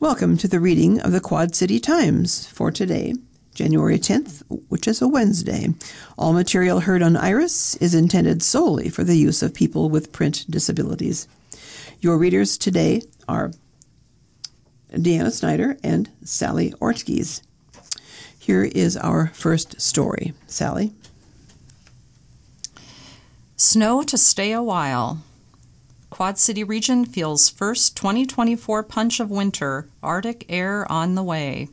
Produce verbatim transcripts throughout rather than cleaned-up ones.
Welcome to the reading of the Quad City Times for today, January tenth, which is a Wednesday. All material heard on Iris is intended solely for the use of people with print disabilities. Your readers today are Deanna Snyder and Sally Ortgies. Here is our first story. Sally. Snow to stay a while. Quad City region feels first twenty twenty-four punch of winter, Arctic air on the way.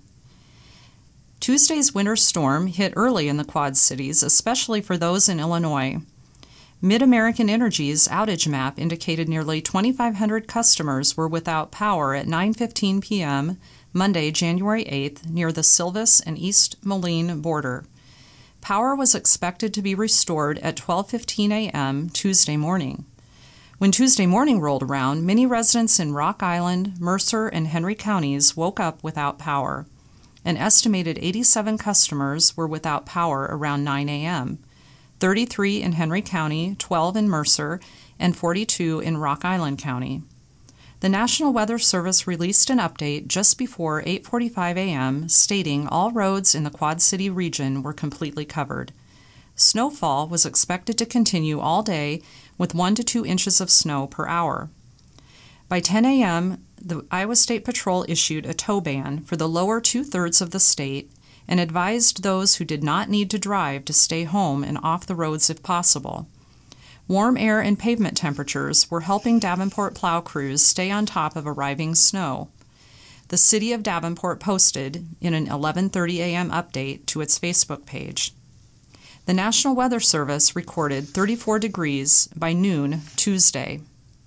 Tuesday's winter storm hit early in the Quad Cities, especially for those in Illinois. Mid-American Energy's outage map indicated nearly twenty-five hundred customers were without power at nine fifteen p.m. Monday, January eighth, near the Silvis and East Moline border. Power was expected to be restored at twelve fifteen a.m. Tuesday morning. When Tuesday morning rolled around, many residents in Rock Island, Mercer, and Henry counties woke up without power. An estimated eighty-seven customers were without power around nine a.m., thirty-three in Henry County, twelve in Mercer, and forty-two in Rock Island County. The National Weather Service released an update just before eight forty-five a.m. stating all roads in the Quad City region were completely covered. Snowfall was expected to continue all day with one to two inches of snow per hour. By ten a.m., the Iowa State Patrol issued a tow ban for the lower two-thirds of the state and advised those who did not need to drive to stay home and off the roads if possible. Warm air and pavement temperatures were helping Davenport plow crews stay on top of arriving snow. The City of Davenport posted in an eleven thirty a.m. update to its Facebook page. The National Weather Service recorded thirty-four degrees by noon Tuesday.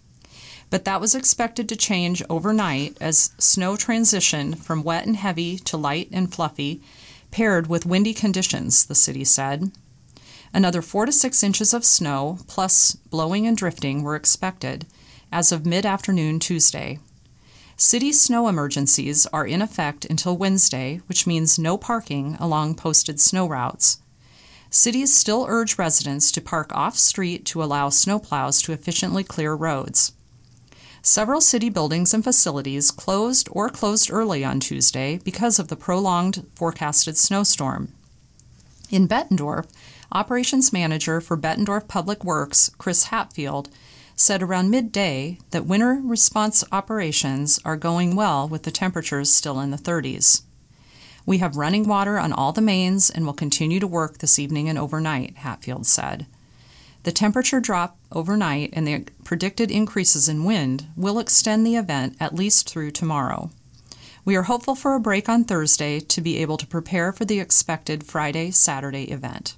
But that was expected to change overnight as snow transitioned from wet and heavy to light and fluffy, paired with windy conditions, the city said. Another four to six inches of snow, plus blowing and drifting, were expected as of mid-afternoon Tuesday. City snow emergencies are in effect until Wednesday, which means no parking along posted snow routes. Cities still urge residents to park off-street to allow snowplows to efficiently clear roads. Several city buildings and facilities closed or closed early on Tuesday because of the prolonged forecasted snowstorm. In Bettendorf, operations manager for Bettendorf Public Works, Chris Hatfield, said around midday that winter response operations are going well with the temperatures still in the thirties. We have running water on all the mains and will continue to work this evening and overnight, Hatfield said. The temperature drop overnight and the predicted increases in wind will extend the event at least through tomorrow. We are hopeful for a break on Thursday to be able to prepare for the expected Friday-Saturday event.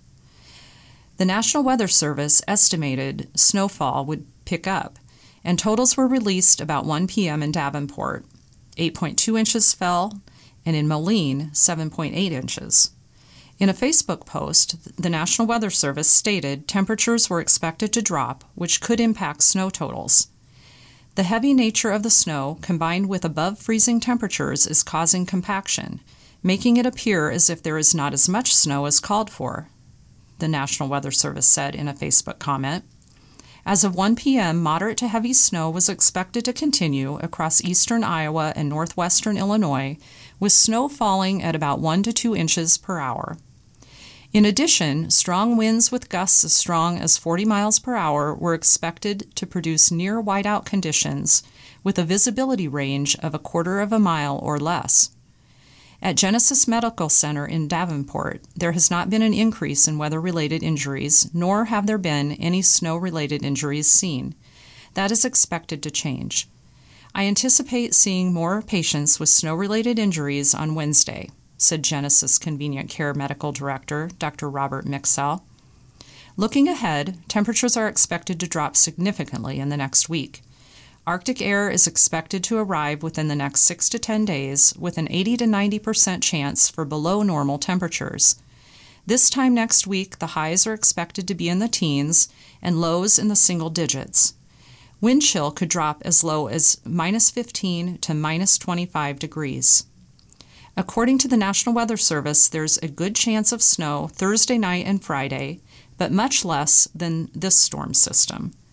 The National Weather Service estimated snowfall would pick up, and totals were released about one p.m. in Davenport. eight point two inches fell, and in Moline, seven point eight inches. In a Facebook post, the National Weather Service stated temperatures were expected to drop, which could impact snow totals. The heavy nature of the snow, combined with above-freezing temperatures, is causing compaction, making it appear as if there is not as much snow as called for, the National Weather Service said in a Facebook comment. As of one p.m., moderate to heavy snow was expected to continue across eastern Iowa and northwestern Illinois, with snow falling at about one to two inches per hour. In addition, strong winds with gusts as strong as forty miles per hour were expected to produce near whiteout conditions with a visibility range of a quarter of a mile or less. At Genesis Medical Center in Davenport, there has not been an increase in weather-related injuries, nor have there been any snow-related injuries seen. That is expected to change. I anticipate seeing more patients with snow-related injuries on Wednesday, said Genesis Convenient Care Medical Director Doctor Robert Mixell. Looking ahead, temperatures are expected to drop significantly in the next week. Arctic air is expected to arrive within the next six to ten days, with an eighty to ninety percent chance for below normal temperatures. This time next week, the highs are expected to be in the teens and lows in the single digits. Wind chill could drop as low as minus fifteen to minus twenty-five degrees. According to the National Weather Service, there's a good chance of snow Thursday night and Friday, but much less than this storm system.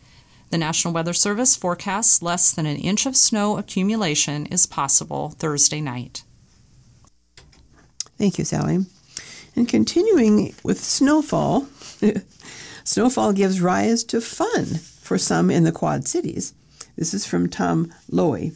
The National Weather Service forecasts less than an inch of snow accumulation is possible Thursday night. Thank you, Sally. And continuing with snowfall, snowfall gives rise to fun for some in the Quad Cities. This is from Tom Lowy.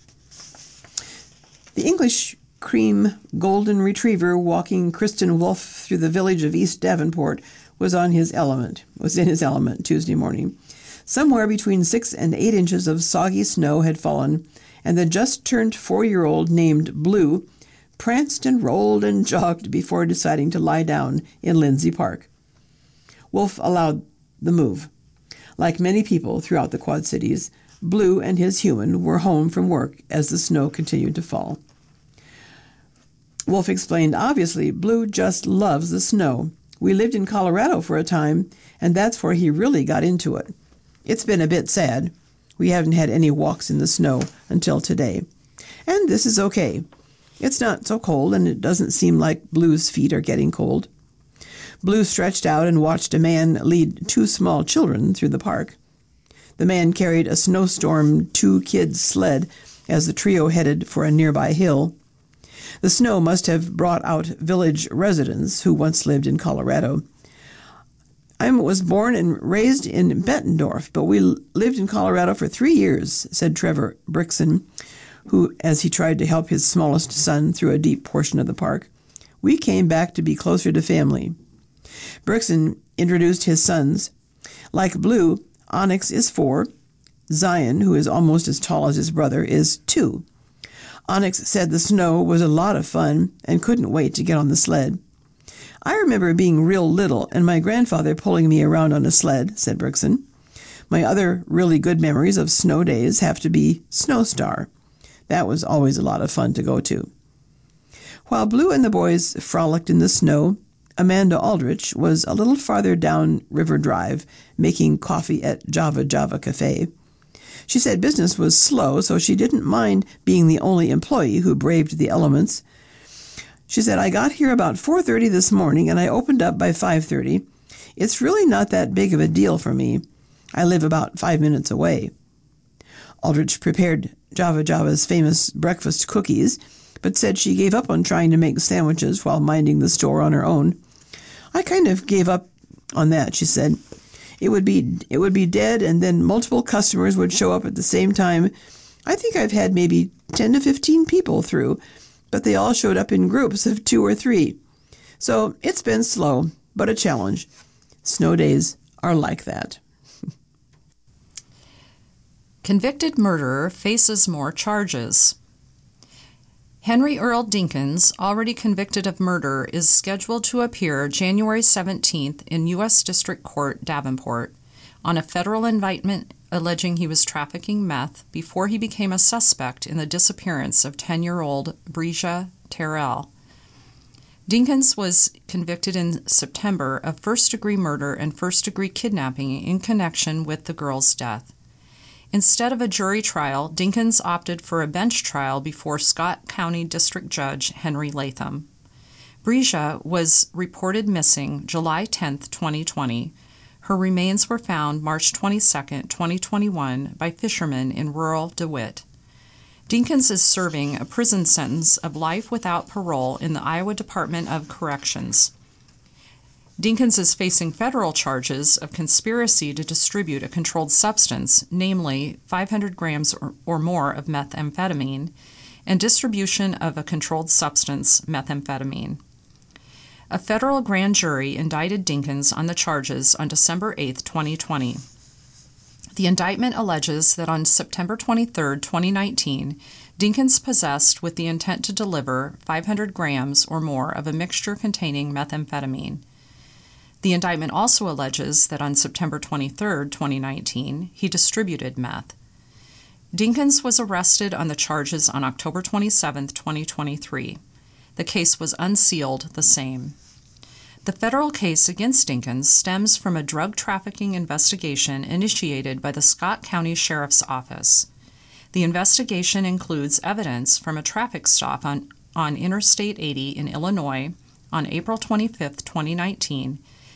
The English cream golden retriever walking Kristen Wolf through the village of East Davenport was on his element, was in his element Tuesday morning. Somewhere between six and eight inches of soggy snow had fallen, and the just-turned four-year-old named Blue pranced and rolled and jogged before deciding to lie down in Lindsay Park. Wolf allowed the move. Like many people throughout the Quad Cities, Blue and his human were home from work as the snow continued to fall. Wolf explained, obviously, Blue just loves the snow. We lived in Colorado for a time, and that's where he really got into it. It's been a bit sad. We haven't had any walks in the snow until today. And this is okay. It's not so cold, and it doesn't seem like Blue's feet are getting cold. Blue stretched out and watched a man lead two small children through the park. The man carried a snowstorm two-kid sled as the trio headed for a nearby hill. The snow must have brought out village residents who once lived in Colorado. I was born and raised in Bettendorf, but we lived in Colorado for three years, said Trevor Brixen, who, as he tried to help his smallest son through a deep portion of the park. We came back to be closer to family. Brixen introduced his sons. Like Blue, Onyx is four. Zion, who is almost as tall as his brother, is two. Onyx said the snow was a lot of fun and couldn't wait to get on the sled. I remember being real little and my grandfather pulling me around on a sled, said Brixen. My other really good memories of snow days have to be Snowstar. That was always a lot of fun to go to. While Blue and the boys frolicked in the snow, Amanda Aldrich was a little farther down River Drive, making coffee at Java Java Cafe. She said business was slow, so she didn't mind being the only employee who braved the elements. She said, I got here about four thirty this morning, and I opened up by five thirty. It's really not that big of a deal for me. I live about five minutes away. Aldrich prepared Java Java's famous breakfast cookies, but said she gave up on trying to make sandwiches while minding the store on her own. I kind of gave up on that, she said. It would be it would be dead, and then multiple customers would show up at the same time. I think I've had maybe ten to fifteen people through, but they all showed up in groups of two or three. So it's been slow, but a challenge. Snow days are like that. Convicted murderer faces more charges. Henry Earl Dinkins, already convicted of murder, is scheduled to appear January seventeenth in U S District Court, Davenport, on a federal indictment alleging he was trafficking meth before he became a suspect in the disappearance of ten-year-old Breja Terrell. Dinkins was convicted in September of first-degree murder and first-degree kidnapping in connection with the girl's death. Instead of a jury trial, Dinkins opted for a bench trial before Scott County District Judge Henry Latham. Breja was reported missing July tenth, twenty twenty. Her remains were found March twenty-second, twenty twenty-one by fishermen in rural DeWitt. Dinkins is serving a prison sentence of life without parole in the Iowa Department of Corrections. Dinkins is facing federal charges of conspiracy to distribute a controlled substance, namely five hundred grams or, or more of methamphetamine, and distribution of a controlled substance, methamphetamine. A federal grand jury indicted Dinkins on the charges on December eighth, twenty twenty. The indictment alleges that on September twenty-third, twenty nineteen, Dinkins possessed with the intent to deliver five hundred grams or more of a mixture containing methamphetamine. The indictment also alleges that on September twenty-third, twenty nineteen, he distributed meth. Dinkins was arrested on the charges on October twenty-seventh, twenty twenty-three. The case was unsealed the same. The federal case against Dinkins stems from a drug trafficking investigation initiated by the Scott County Sheriff's Office. The investigation includes evidence from a traffic stop on, on Interstate eighty in Illinois on April twenty-fifth, twenty nineteen,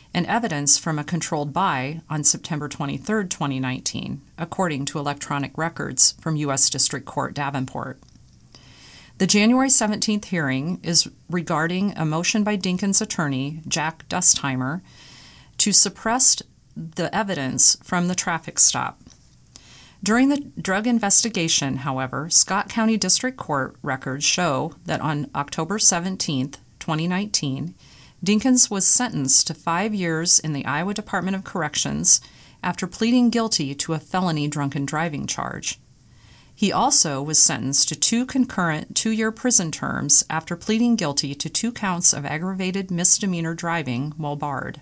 and evidence from a controlled buy on September twenty-third, twenty nineteen, according to electronic records from U S District Court Davenport. The January seventeenth hearing is regarding a motion by Dinkins' attorney, Jack Dustheimer, to suppress the evidence from the traffic stop. During the drug investigation, however, Scott County District Court records show that on October seventeenth, twenty nineteen, Dinkins was sentenced to five years in the Iowa Department of Corrections after pleading guilty to a felony drunken driving charge. He also was sentenced to two concurrent two-year prison terms after pleading guilty to two counts of aggravated misdemeanor driving while barred.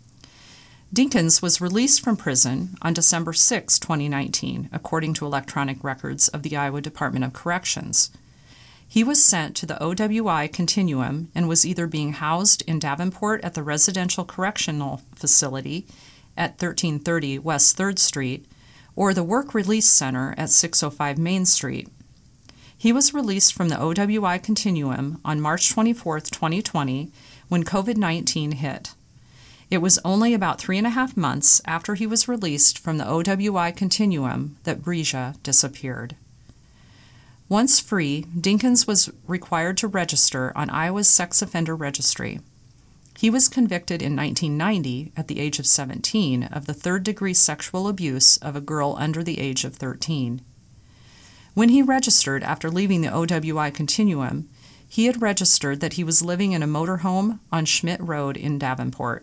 Dinkins was released from prison on December sixth, twenty nineteen, according to electronic records of the Iowa Department of Corrections. He was sent to the O W I Continuum and was either being housed in Davenport at the Residential Correctional Facility at thirteen thirty West third Street or the Work Release Center at six oh five Main Street. He was released from the O W I Continuum on March twenty-fourth, twenty twenty, when COVID nineteen hit. It was only about three and a half months after he was released from the O W I Continuum that Bresia disappeared. Once free, Dinkins was required to register on Iowa's Sex Offender Registry. He was convicted in nineteen ninety, at the age of seventeen, of the third-degree sexual abuse of a girl under the age of thirteen. When he registered after leaving the O W I Continuum, he had registered that he was living in a motorhome on Schmidt Road in Davenport.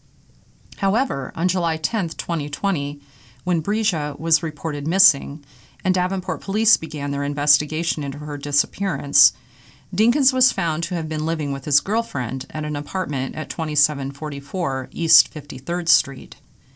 However, on July tenth, twenty twenty, when Bresia was reported missing, and Davenport police began their investigation into her disappearance, Dinkins was found to have been living with his girlfriend at an apartment at twenty-seven forty-four East fifty-third Street.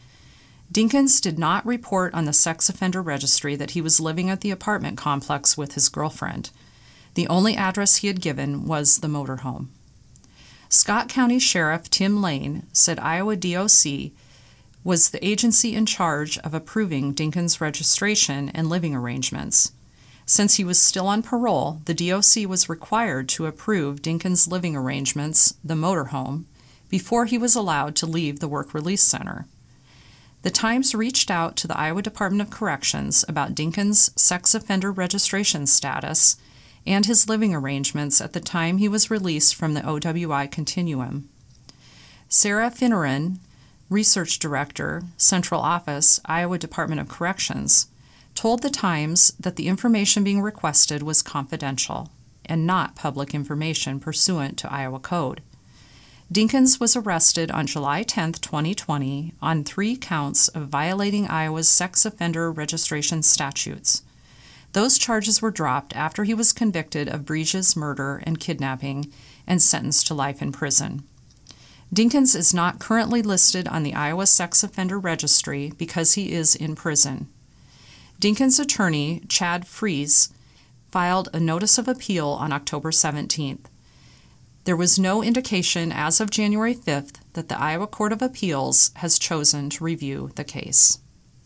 Dinkins did not report on the sex offender registry that he was living at the apartment complex with his girlfriend. The only address he had given was the motorhome. Scott County Sheriff Tim Lane said Iowa D O C was the agency in charge of approving Dinkins' registration and living arrangements. Since he was still on parole, the D O C was required to approve Dinkins' living arrangements, the motorhome, before he was allowed to leave the Work Release Center. The Times reached out to the Iowa Department of Corrections about Dinkins' sex offender registration status and his living arrangements at the time he was released from the O W I Continuum. Sarah Finneran, Research Director, Central Office, Iowa Department of Corrections, told the Times that the information being requested was confidential and not public information pursuant to Iowa Code. Dinkins was arrested on July tenth, twenty twenty, on three counts of violating Iowa's sex offender registration statutes. Those charges were dropped after he was convicted of Bresia's murder and kidnapping and sentenced to life in prison. Dinkins is not currently listed on the Iowa Sex Offender Registry because he is in prison. Dinkins' attorney, Chad Fries, filed a notice of appeal on October seventeenth. There was no indication as of January fifth that the Iowa Court of Appeals has chosen to review the case.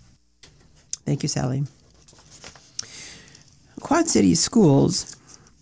Thank you, Sally. Quad City Schools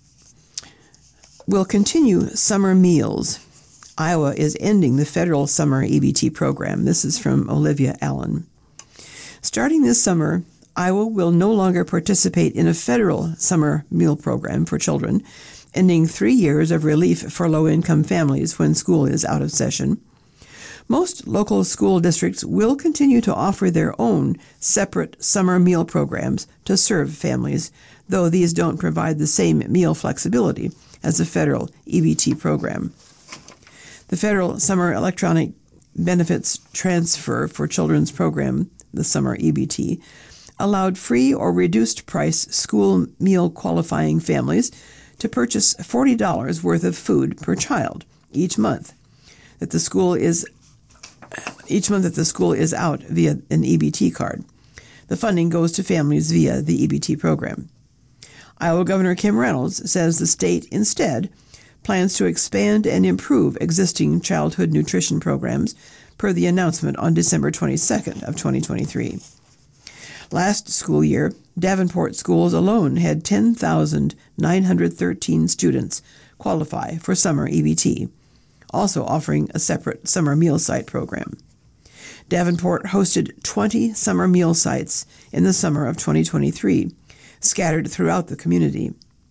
will continue summer meals. Iowa is ending the federal summer E B T program. This is from Olivia Allen. Starting this summer, Iowa will no longer participate in a federal summer meal program for children, ending three years of relief for low-income families when school is out of session. Most local school districts will continue to offer their own separate summer meal programs to serve families, though these don't provide the same meal flexibility as the federal E B T program. The federal Summer Electronic Benefits Transfer for Children's program, the Summer E B T, allowed free or reduced price school meal qualifying families to purchase forty dollars worth of food per child each month that the school is each month that the school is out via an E B T card. The funding goes to families via the E B T program. Iowa Governor Kim Reynolds says the state instead plans to expand and improve existing childhood nutrition programs per the announcement on December twenty-second of twenty twenty-three. Last school year, Davenport schools alone had ten thousand nine hundred thirteen students qualify for summer E B T, also offering a separate summer meal site program. Davenport hosted twenty summer meal sites in the summer of twenty twenty-three, scattered throughout the community.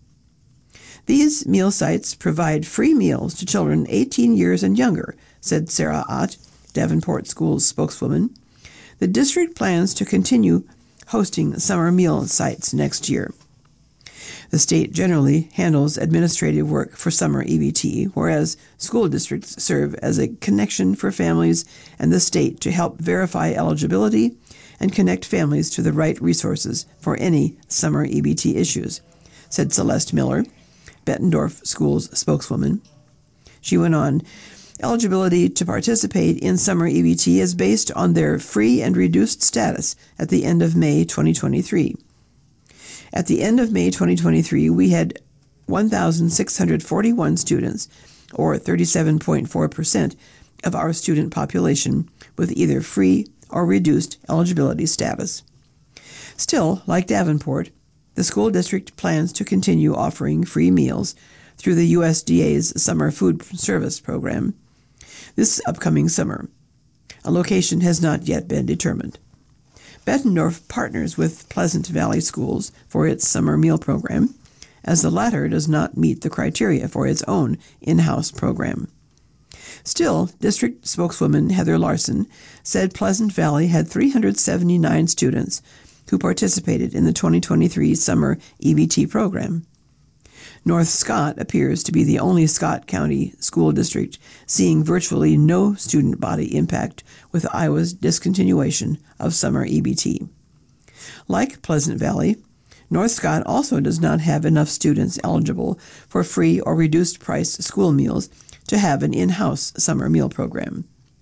These meal sites provide free meals to children eighteen years and younger, said Sarah Ott, Davenport Schools spokeswoman. The district plans to continue hosting summer meal sites next year. The state generally handles administrative work for summer E B T, whereas school districts serve as a connection for families and the state to help verify eligibility and connect families to the right resources for any summer E B T issues, said Celeste Miller, Bettendorf Schools spokeswoman. She went on, eligibility to participate in summer E B T is based on their free and reduced status at the end of May twenty twenty-three. At the end of May twenty twenty-three, we had one thousand six hundred forty-one students, or thirty-seven point four percent of our student population, with either free or reduced eligibility status. Still, like Davenport, the school district plans to continue offering free meals through the U S D A's Summer Food Service Program this upcoming summer. A location has not yet been determined. Bettendorf partners with Pleasant Valley Schools for its summer meal program, as the latter does not meet the criteria for its own in-house program. Still, district spokeswoman Heather Larson said Pleasant Valley had three hundred seventy-nine students who participated in the twenty twenty-three summer E B T program. North Scott appears to be the only Scott County school district seeing virtually no student body impact with Iowa's discontinuation of summer E B T. Like Pleasant Valley, North Scott also does not have enough students eligible for free or reduced price school meals to have an in-house summer meal program.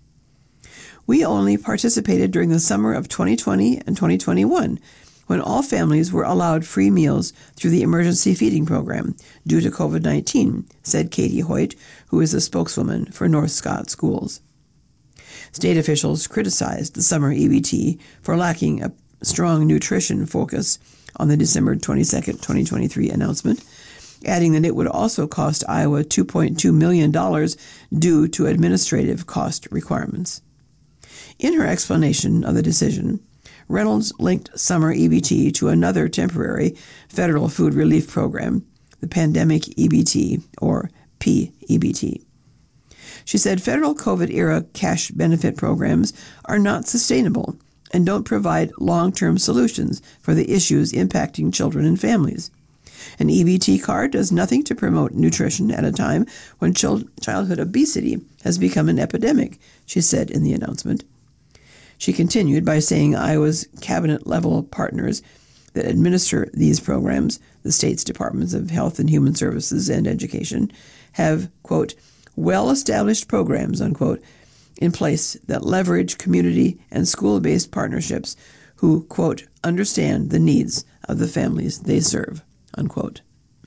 We only participated during the summer of twenty twenty and twenty twenty-one, when all families were allowed free meals through the emergency feeding program due to COVID nineteen, said Katie Hoyt, who is a spokeswoman for North Scott Schools. State officials criticized the summer E B T for lacking a strong nutrition focus on the December twenty-second, twenty twenty-three announcement, adding that it would also cost Iowa two point two million dollars due to administrative cost requirements. In her explanation of the decision, Reynolds linked summer E B T to another temporary federal food relief program, the Pandemic E B T, or P E B T. She said federal COVID-era cash benefit programs are not sustainable and don't provide long-term solutions for the issues impacting children and families. An E B T card does nothing to promote nutrition at a time when child- childhood obesity has become an epidemic, she said in the announcement. She continued by saying Iowa's cabinet-level partners that administer these programs, the state's Departments of Health and Human Services and Education, have, quote, well-established programs, unquote, in place that leverage community and school-based partnerships who, quote, understand the needs of the families they serve, unquote.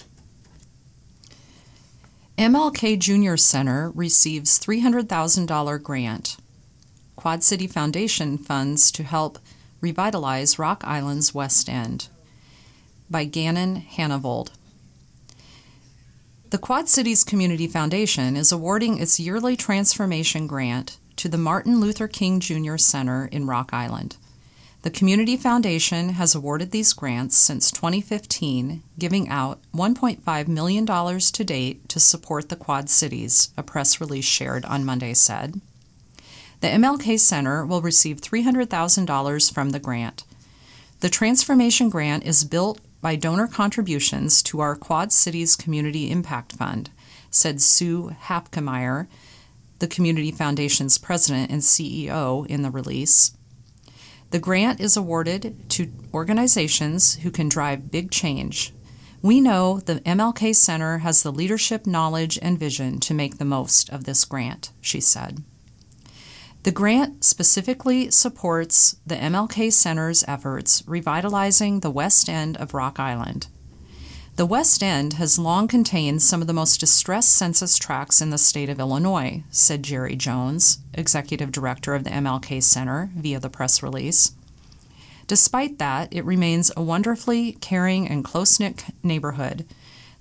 M L K Junior Center receives three hundred thousand dollars grant. Quad City Foundation funds to help revitalize Rock Island's West End, by Gannon Hannavold. The Quad Cities Community Foundation is awarding its yearly transformation grant to the Martin Luther King Junior Center in Rock Island. The Community Foundation has awarded these grants since twenty fifteen, giving out one point five million dollars to date to support the Quad Cities, a press release shared on Monday said. The M L K Center will receive three hundred thousand dollars from the grant. The Transformation Grant is built by donor contributions to our Quad Cities Community Impact Fund, said Sue Hapkemeyer, the Community Foundation's president and C E O, in the release. The grant is awarded to organizations who can drive big change. We know the M L K Center has the leadership, knowledge, and vision to make the most of this grant, she said. The grant specifically supports the M L K Center's efforts revitalizing the West End of Rock Island. The West End has long contained some of the most distressed census tracts in the state of Illinois, said Jerry Jones, executive director of the M L K Center, via the press release. Despite that, it remains a wonderfully caring and close-knit neighborhood.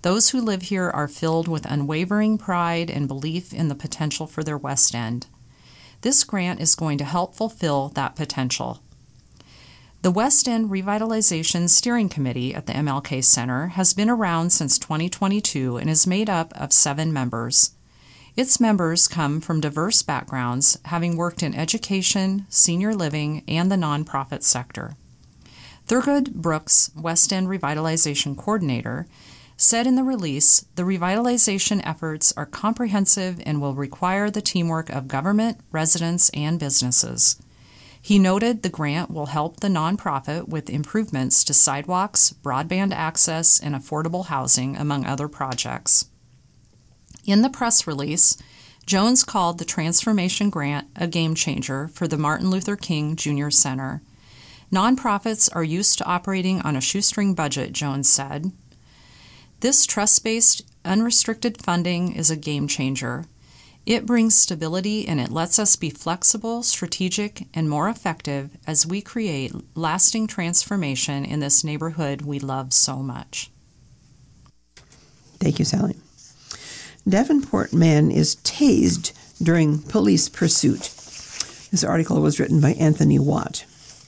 Those who live here are filled with unwavering pride and belief in the potential for their West End. This grant is going to help fulfill that potential. The West End Revitalization Steering Committee at the M L K Center has been around since twenty twenty-two and is made up of seven members. Its members come from diverse backgrounds, having worked in education, senior living, and the nonprofit sector. Thurgood Brooks, West End Revitalization Coordinator, said in the release, the revitalization efforts are comprehensive and will require the teamwork of government, residents, and businesses. He noted the grant will help the nonprofit with improvements to sidewalks, broadband access, and affordable housing, among other projects. In the press release, Jones called the Transformation Grant a game changer for the Martin Luther King Junior Center. Nonprofits are used to operating on a shoestring budget, Jones said. This trust-based, unrestricted funding is a game changer. It brings stability and it lets us be flexible, strategic, and more effective as we create lasting transformation in this neighborhood we love so much. Thank you, Sally. Davenport man is tased during police pursuit. This article was written by Anthony Watt.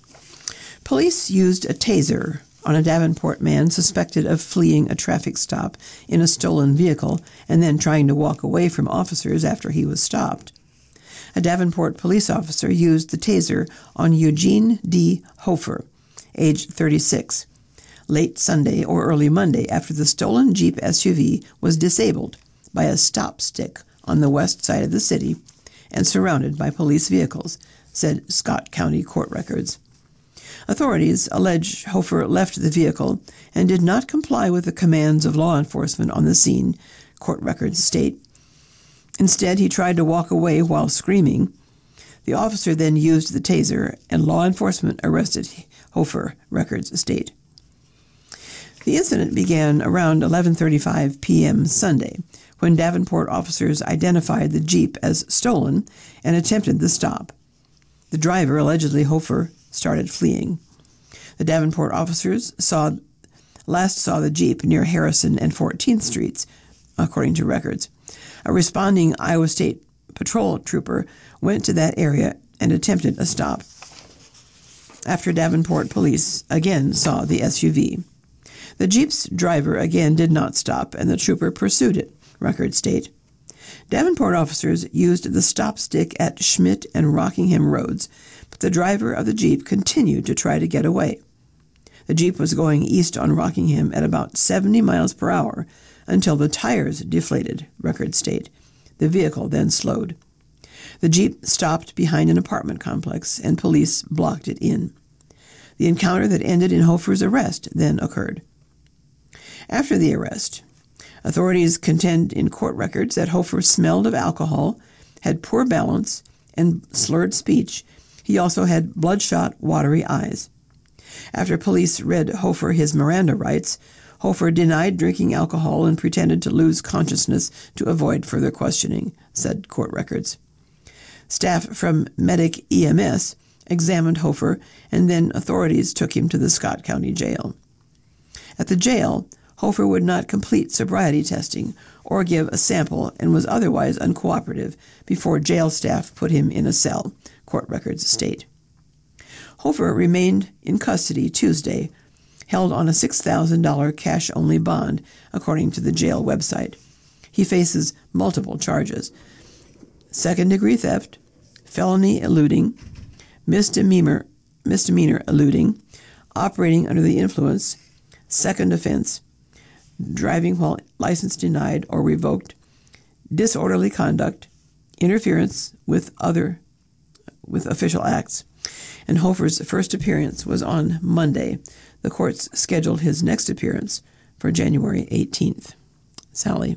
Police used a taser on a Davenport man suspected of fleeing a traffic stop in a stolen vehicle and then trying to walk away from officers after he was stopped. A Davenport police officer used the taser on Eugene D. Hofer, age thirty-six, late Sunday or early Monday after the stolen Jeep S U V was disabled by a stop stick on the west side of the city and surrounded by police vehicles, said Scott County court records. Authorities allege Hofer left the vehicle and did not comply with the commands of law enforcement on the scene, court records state. Instead, he tried to walk away while screaming. The officer then used the taser, and law enforcement arrested Hofer, records state. The incident began around eleven thirty-five p.m. Sunday, when Davenport officers identified the Jeep as stolen and attempted the stop. The driver, allegedly Hofer, started fleeing. The Davenport officers saw last saw the Jeep near Harrison and fourteenth Streets, according to records. A responding Iowa State Patrol trooper went to that area and attempted a stop after Davenport police again saw the S U V. The Jeep's driver again did not stop, and the trooper pursued it, records state. Davenport officers used the stop stick at Schmidt and Rockingham Roads, but the driver of the Jeep continued to try to get away. The Jeep was going east on Rockingham at about seventy miles per hour until the tires deflated, records state. The vehicle then slowed. The Jeep stopped behind an apartment complex, and police blocked it in. The encounter that ended in Hofer's arrest then occurred. After the arrest, authorities contend in court records that Hofer smelled of alcohol, had poor balance, and slurred speech. He also had bloodshot, watery eyes. After police read Hofer his Miranda rights, Hofer denied drinking alcohol and pretended to lose consciousness to avoid further questioning, said court records. Staff from Medic E M S examined Hofer, and then authorities took him to the Scott County Jail. At the jail, Hofer would not complete sobriety testing or give a sample and was otherwise uncooperative before jail staff put him in a cell, court records state. Hofer remained in custody Tuesday, held on a six thousand dollars cash-only bond, according to the jail website. He faces multiple charges: second-degree theft, felony eluding, misdemeanor, misdemeanor eluding, operating under the influence, second offense, driving while license denied or revoked, disorderly conduct, interference with other with official acts. And Hofer's first appearance was on Monday. The courts scheduled his next appearance for January eighteenth. Sally.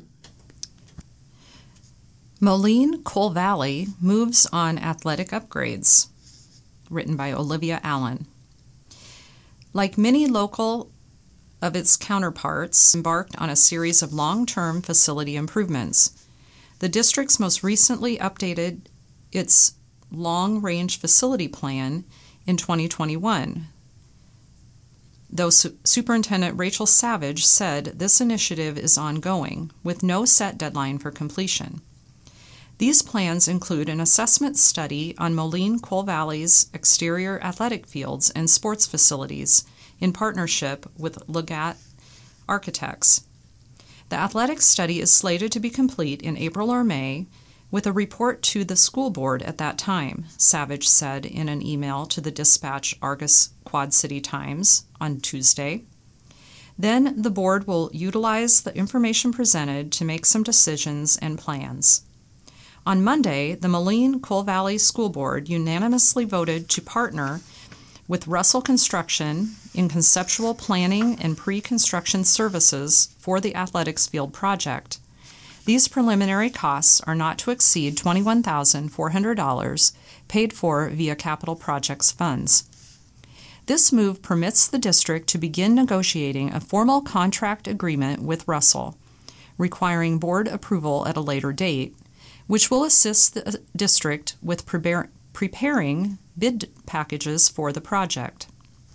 Moline Coal Valley moves on athletic upgrades. Written by Olivia Allen. Like many local of its counterparts, embarked on a series of long-term facility improvements. The district's most recently updated its long-range facility plan in twenty twenty-one. though Su- Superintendent Rachel Savage said this initiative is ongoing, with no set deadline for completion. These plans include an assessment study on Moline Coal Valley's exterior athletic fields and sports facilities in partnership with Legat Architects. The athletics study is slated to be complete in April or May, with a report to the school board at that time, Savage said in an email to the Dispatch Argus Quad City Times on Tuesday. Then the board will utilize the information presented to make some decisions and plans. On Monday, the Moline Coal Valley School Board unanimously voted to partner with Russell Construction in conceptual planning and pre-construction services for the athletics field project. These preliminary costs are not to exceed twenty-one thousand four hundred dollars, paid for via capital projects funds. This move permits the district to begin negotiating a formal contract agreement with Russell, requiring board approval at a later date, which will assist the district with prepare, preparing bid packages for the project.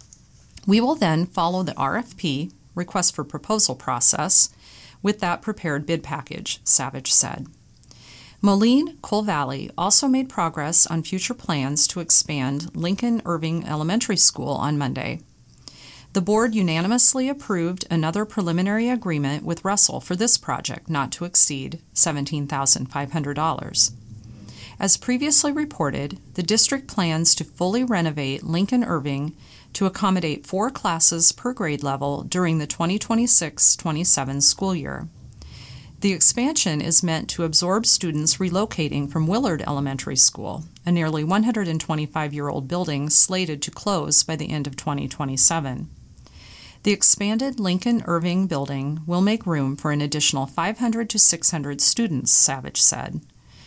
We will then follow the R F P, request for proposal process, with that prepared bid package, Savage said. Moline Coal Valley also made progress on future plans to expand Lincoln Irving Elementary School on Monday. The board unanimously approved another preliminary agreement with Russell for this project not to exceed seventeen thousand five hundred dollars. As previously reported, the district plans to fully renovate Lincoln Irving to accommodate four classes per grade level during the twenty twenty-six twenty-seven school year. The expansion is meant to absorb students relocating from Willard Elementary School, a nearly one hundred twenty-five-year-old building slated to close by the end of twenty twenty-seven. The expanded Lincoln Irving building will make room for an additional five hundred to six hundred students, Savage said.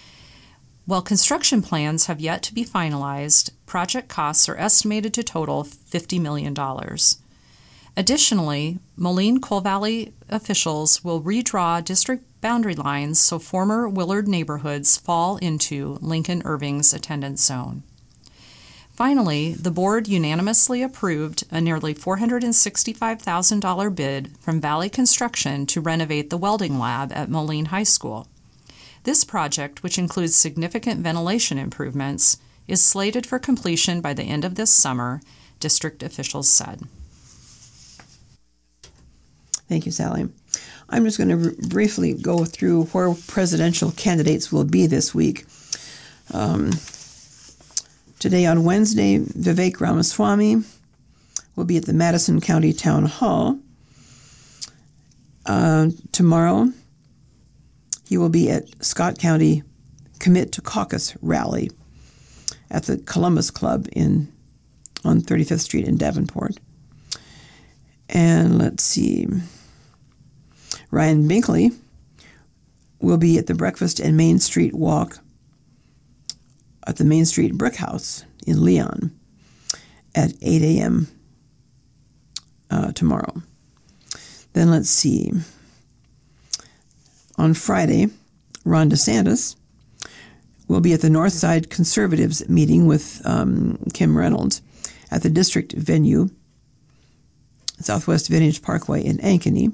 While construction plans have yet to be finalized, project costs are estimated to total fifty million dollars. Additionally, Moline Coal Valley officials will redraw district boundary lines so former Willard neighborhoods fall into Lincoln Irving's attendance zone. Finally, the board unanimously approved a nearly four hundred sixty-five thousand dollars bid from Valley Construction to renovate the welding lab at Moline High School. This project, which includes significant ventilation improvements, is slated for completion by the end of this summer, district officials said. Thank you, Sally. I'm just going to r- briefly go through where presidential candidates will be this week. Um, today on Wednesday, Vivek Ramaswamy will be at the Madison County Town Hall. Uh, tomorrow, he will be at Scott County Commit to Caucus rally at the Columbus Club in on thirty-fifth Street in Davenport. And let's see, Ryan Binkley will be at the Breakfast and Main Street Walk at the Main Street Brick House in Leon at eight a.m. Uh, tomorrow. Then let's see, on Friday, Ron DeSantis will be at the Northside Conservatives meeting with um, Kim Reynolds at the district venue, Southwest Vintage Parkway in Ankeny.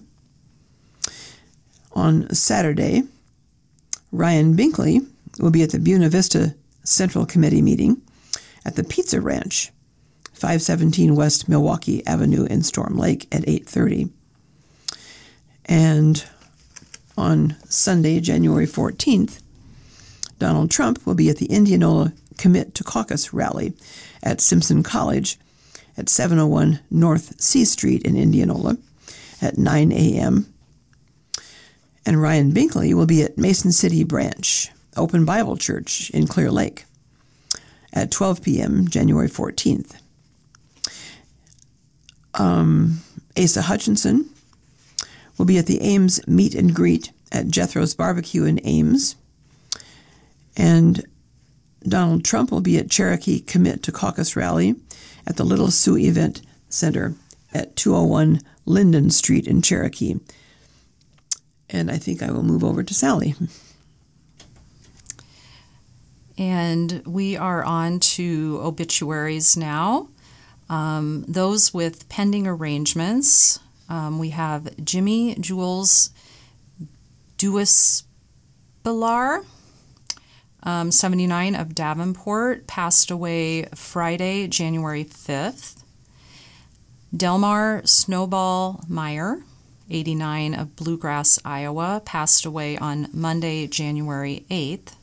On Saturday, Ryan Binkley will be at the Buena Vista Central Committee meeting at the Pizza Ranch, five seventeen West Milwaukee Avenue in Storm Lake at eight thirty. And on Sunday, January fourteenth, Donald Trump will be at the Indianola Commit to Caucus rally at Simpson College at seven oh one North C Street in Indianola at nine a.m. And Ryan Binkley will be at Mason City Branch Open Bible Church in Clear Lake at twelve p.m. January fourteenth. Um, Asa Hutchinson will be at the Ames Meet and Greet at Jethro's Barbecue in Ames. And Donald Trump will be at Cherokee Commit to Caucus rally at the Little Sioux Event Center at two oh one Linden Street in Cherokee. And I think I will move over to Sally. And we are on to obituaries now. Um, those with pending arrangements, um, we have Jimmy Jules Duispilar, um, seventy-nine, of Davenport, passed away Friday, January fifth. Delmar Snowball Meyer, eighty-nine, of Bluegrass, Iowa, passed away on Monday, January eighth.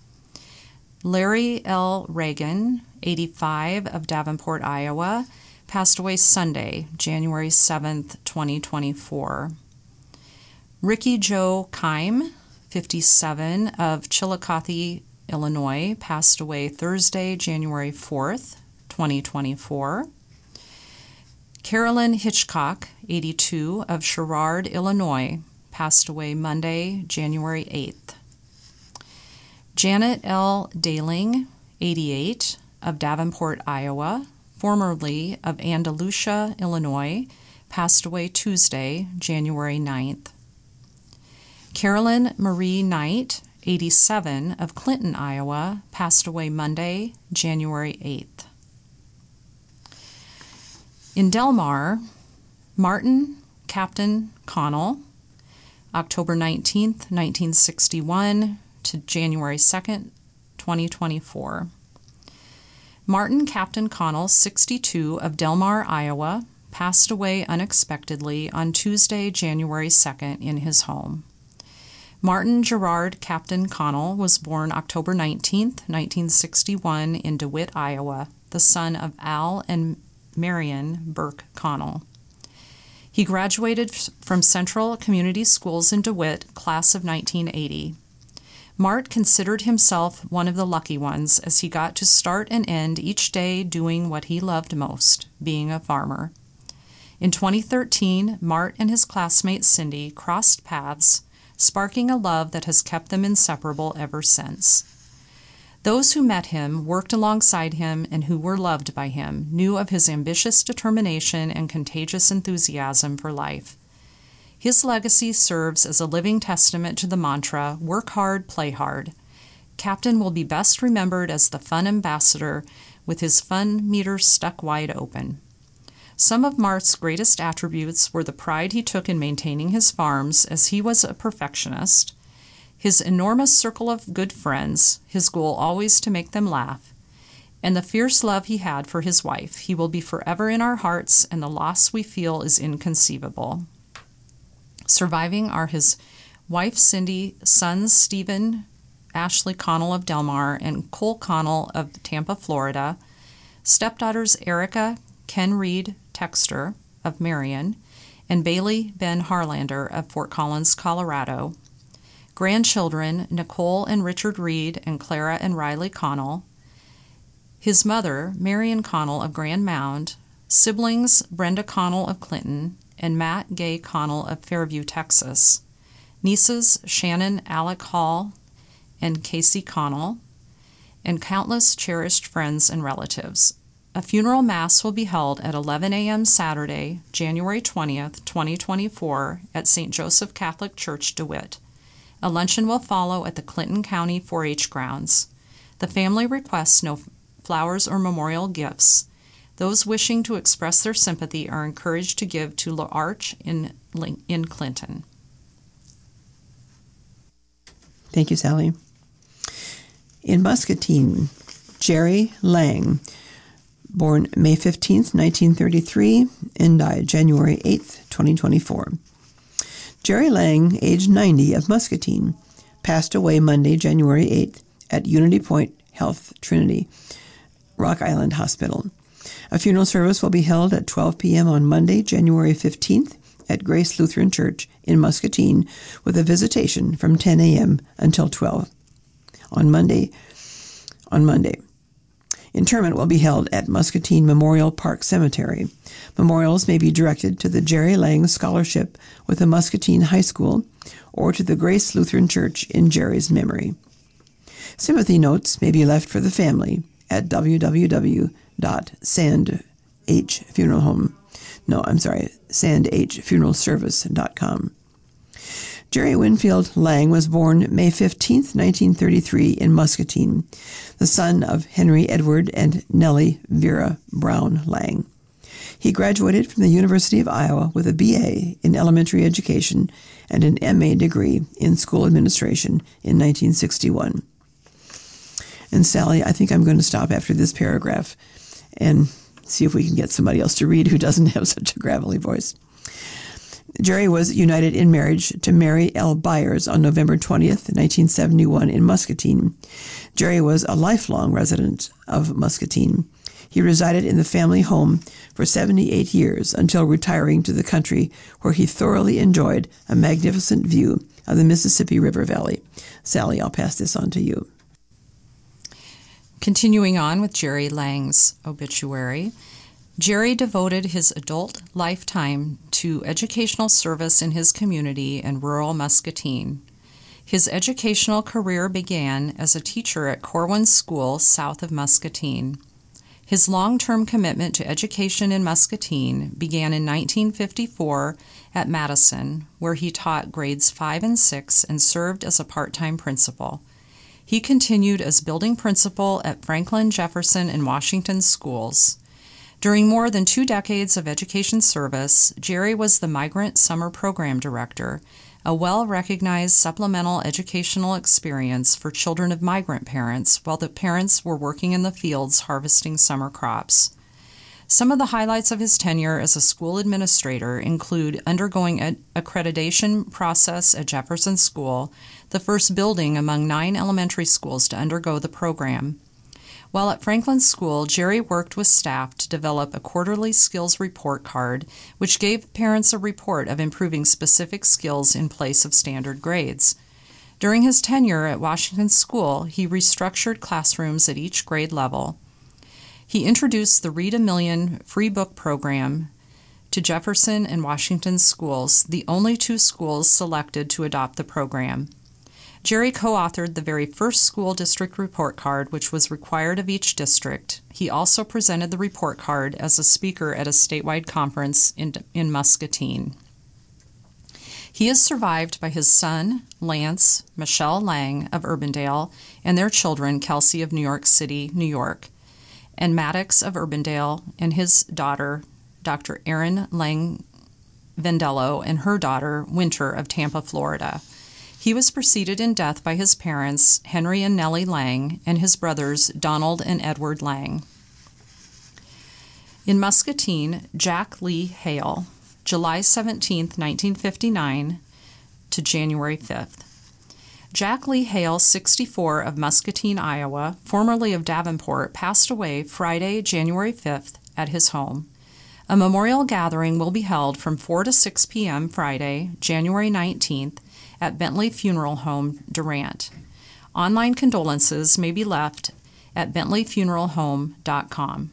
Larry L. Reagan, eighty-five, of Davenport, Iowa, passed away Sunday, January seventh, twenty twenty-four. Ricky Joe Keim, fifty-seven, of Chillicothe, Illinois, passed away Thursday, January fourth, twenty twenty-four. Carolyn Hitchcock, eighty-two, of Sherrard, Illinois, passed away Monday, January eighth. Janet L. Daling, eighty-eight, of Davenport, Iowa, formerly of Andalusia, Illinois, passed away Tuesday, January ninth. Carolyn Marie Knight, eighty-seven, of Clinton, Iowa, passed away Monday, January eighth. In Delmar, Martin Captain Connell, October nineteenth, nineteen sixty-one to January second, twenty twenty-four. Martin Captain Connell, sixty-two, of Delmar, Iowa, passed away unexpectedly on Tuesday, January second, in his home. Martin Gerard Captain Connell was born October nineteenth, nineteen sixty-one, in DeWitt, Iowa, the son of Al and Marion Burke Connell. He graduated from Central Community Schools in DeWitt, class of nineteen eighty. Mart considered himself one of the lucky ones, as he got to start and end each day doing what he loved most, being a farmer. In twenty thirteen, Mart and his classmate Cindy crossed paths, sparking a love that has kept them inseparable ever since. Those who met him, worked alongside him, and who were loved by him knew of his ambitious determination and contagious enthusiasm for life. His legacy serves as a living testament to the mantra, work hard, play hard. Captain will be best remembered as the fun ambassador, with his fun meter stuck wide open. Some of Mart's greatest attributes were the pride he took in maintaining his farms, as he was a perfectionist, his enormous circle of good friends, his goal always to make them laugh, and the fierce love he had for his wife. He will be forever in our hearts, and the loss we feel is inconceivable. Surviving are his wife Cindy, sons Stephen, Ashley Connell of Delmar, and Cole Connell of Tampa, Florida, stepdaughters Erica, Ken Reed Texter of Marion, and Bailey Ben Harlander of Fort Collins, Colorado, grandchildren Nicole and Richard Reed and Clara and Riley Connell, his mother Marion Connell of Grand Mound, siblings Brenda Connell of Clinton and Matt Gay Connell of Fairview, Texas, nieces Shannon Alec Hall and Casey Connell, and countless cherished friends and relatives. A funeral mass will be held at eleven a.m. Saturday, January twentieth, twenty twenty-four, at Saint Joseph Catholic Church, DeWitt. A luncheon will follow at the Clinton County four H grounds. The family requests no flowers or memorial gifts. Those wishing to express their sympathy are encouraged to give to La Arch in, in Clinton. Thank you, Sally. In Muscatine, Jerry Lang, born May fifteenth, nineteen thirty-three, and died January eighth, twenty twenty-four. Jerry Lang, age ninety, of Muscatine, passed away Monday, January eighth, at Unity Point Health Trinity, Rock Island Hospital. A funeral service will be held at twelve p.m. on Monday, January fifteenth, at Grace Lutheran Church in Muscatine, with a visitation from ten a.m. until twelve on Monday. On Monday. Interment will be held at Muscatine Memorial Park Cemetery. Memorials may be directed to the Jerry Lang Scholarship with the Muscatine High School or to the Grace Lutheran Church in Jerry's memory. Sympathy notes may be left for the family at w w w dot sand h funeral home. No, I'm sorry, sand h funeral service dot com. Jerry Winfield Lang was born May fifteenth, nineteen thirty-three, in Muscatine, the son of Henry Edward and Nellie Vera Brown Lang. He graduated from the University of Iowa with a B A in elementary education and an M A degree in school administration in nineteen sixty-one. And Sally, I think I'm going to stop after this paragraph and see if we can get somebody else to read who doesn't have such a gravelly voice. Jerry was united in marriage to Mary L. Byers on November twentieth, nineteen seventy-one in Muscatine. Jerry was a lifelong resident of Muscatine. He resided in the family home for seventy-eight years until retiring to the country, where he thoroughly enjoyed a magnificent view of the Mississippi River Valley. Sally, I'll pass this on to you. Continuing on with Jerry Lang's obituary, Jerry devoted his adult lifetime to educational service in his community in rural Muscatine. His educational career began as a teacher at Corwin School south of Muscatine. His long-term commitment to education in Muscatine began in nineteen fifty-four at Madison, where he taught grades five and six and served as a part-time principal. He continued as building principal at Franklin, Jefferson, and Washington schools. During more than two decades of education service, Jerry was the Migrant Summer Program Director, a well-recognized supplemental educational experience for children of migrant parents while the parents were working in the fields harvesting summer crops. Some of the highlights of his tenure as a school administrator include undergoing an accreditation process at Jefferson School, the first building among nine elementary schools to undergo the program. While at Franklin School, Jerry worked with staff to develop a quarterly skills report card, which gave parents a report of improving specific skills in place of standard grades. During his tenure at Washington School, he restructured classrooms at each grade level. He introduced the Read a Million free book program to Jefferson and Washington schools, the only two schools selected to adopt the program. Jerry co-authored the very first school district report card, which was required of each district. He also presented the report card as a speaker at a statewide conference in, in Muscatine. He is survived by his son, Lance, Michelle Lang of Urbandale, and their children, Kelsey of New York City, New York, and Maddox of Urbandale, and his daughter, Doctor Erin Lang Vendello, and her daughter, Winter of Tampa, Florida. He was preceded in death by his parents, Henry and Nellie Lang, and his brothers, Donald and Edward Lang. In Muscatine, Jack Lee Hale, July seventeenth, nineteen fifty-nine to January fifth. Jack Lee Hale, sixty-four, of Muscatine, Iowa, formerly of Davenport, passed away Friday, January fifth, at his home. A memorial gathering will be held from four to six p.m. Friday, January nineteenth, at Bentley Funeral Home, Durant. Online condolences may be left at bentley funeral home dot com.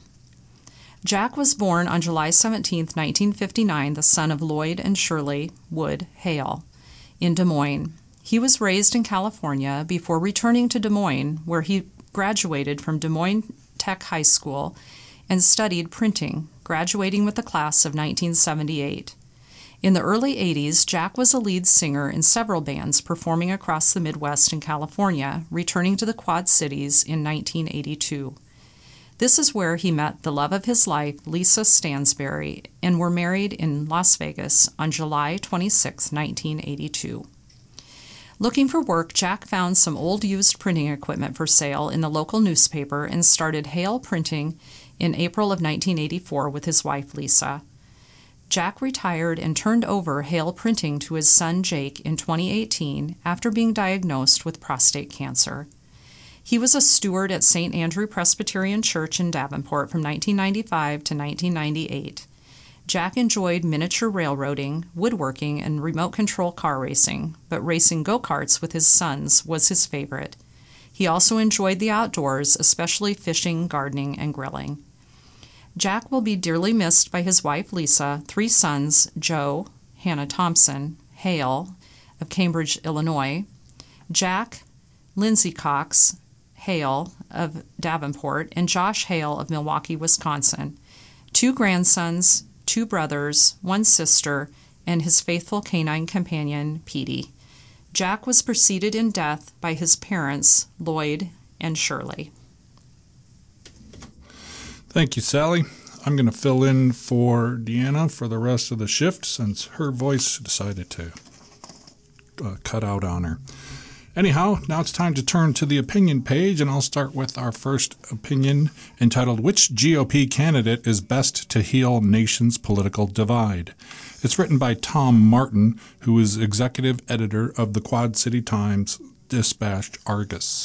Jack was born on July seventeenth, nineteen fifty-nine, the son of Lloyd and Shirley Wood Hale, in Des Moines. He was raised in California before returning to Des Moines, where he graduated from Des Moines Tech High School and studied printing, graduating with the class of nineteen seventy-eight. In the early eighties, Jack was a lead singer in several bands performing across the Midwest and California, returning to the Quad Cities in nineteen eighty-two. This is where he met the love of his life, Lisa Stansberry, and were married in Las Vegas on July twenty-sixth, nineteen eighty-two. Looking for work, Jack found some old used printing equipment for sale in the local newspaper and started Hale Printing in April of nineteen eighty-four with his wife, Lisa. Jack retired and turned over Hale Printing to his son Jake in twenty eighteen after being diagnosed with prostate cancer. He was a steward at Saint Andrew Presbyterian Church in Davenport from nineteen ninety-five to nineteen ninety-eight. Jack enjoyed miniature railroading, woodworking, and remote control car racing, but racing go-karts with his sons was his favorite. He also enjoyed the outdoors, especially fishing, gardening, and grilling. Jack will be dearly missed by his wife, Lisa, three sons, Joe, Hannah Thompson, Hale of Cambridge, Illinois, Jack, Lindsay Cox, Hale of Davenport, and Josh Hale of Milwaukee, Wisconsin, two grandsons, two brothers, one sister, and his faithful canine companion, Petey. Jack was preceded in death by his parents, Lloyd and Shirley. Thank you, Sally. I'm going to fill in for Deanna for the rest of the shift since her voice decided to uh, cut out on her. Anyhow, now it's time to turn to the opinion page, and I'll start with our first opinion entitled, Which G O P Candidate is Best to Heal Nation's Political Divide? It's written by Tom Martin, who is executive editor of the Quad City Times Dispatch Argus.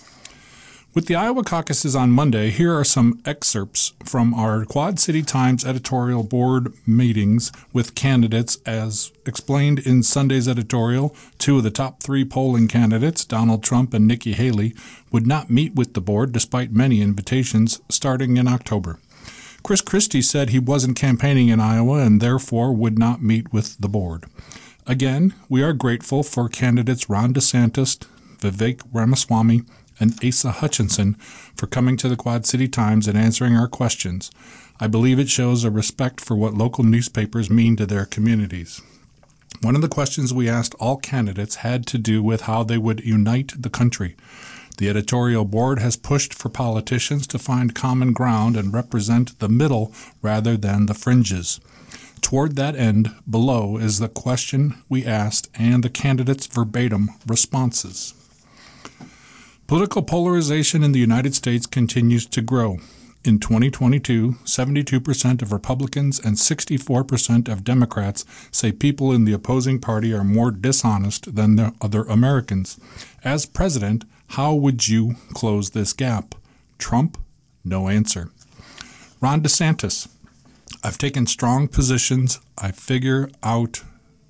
With the Iowa caucuses on Monday, here are some excerpts from our Quad City Times editorial board meetings with candidates as explained in Sunday's editorial. Two of the top three polling candidates, Donald Trump and Nikki Haley, would not meet with the board despite many invitations starting in October. Chris Christie said he wasn't campaigning in Iowa and therefore would not meet with the board. Again, we are grateful for candidates Ron DeSantis, Vivek Ramaswamy, and Asa Hutchinson for coming to the Quad City Times and answering our questions. I believe it shows a respect for what local newspapers mean to their communities. One of the questions we asked all candidates had to do with how they would unite the country. The editorial board has pushed for politicians to find common ground and represent the middle rather than the fringes. Toward that end, below is the question we asked and the candidates' verbatim responses. Political polarization in the United States continues to grow. In twenty twenty-two, seventy-two percent of Republicans and sixty-four percent of Democrats say people in the opposing party are more dishonest than the other Americans. As president, how would you close this gap? Trump? No answer. Ron DeSantis. I've taken strong positions. I figure out.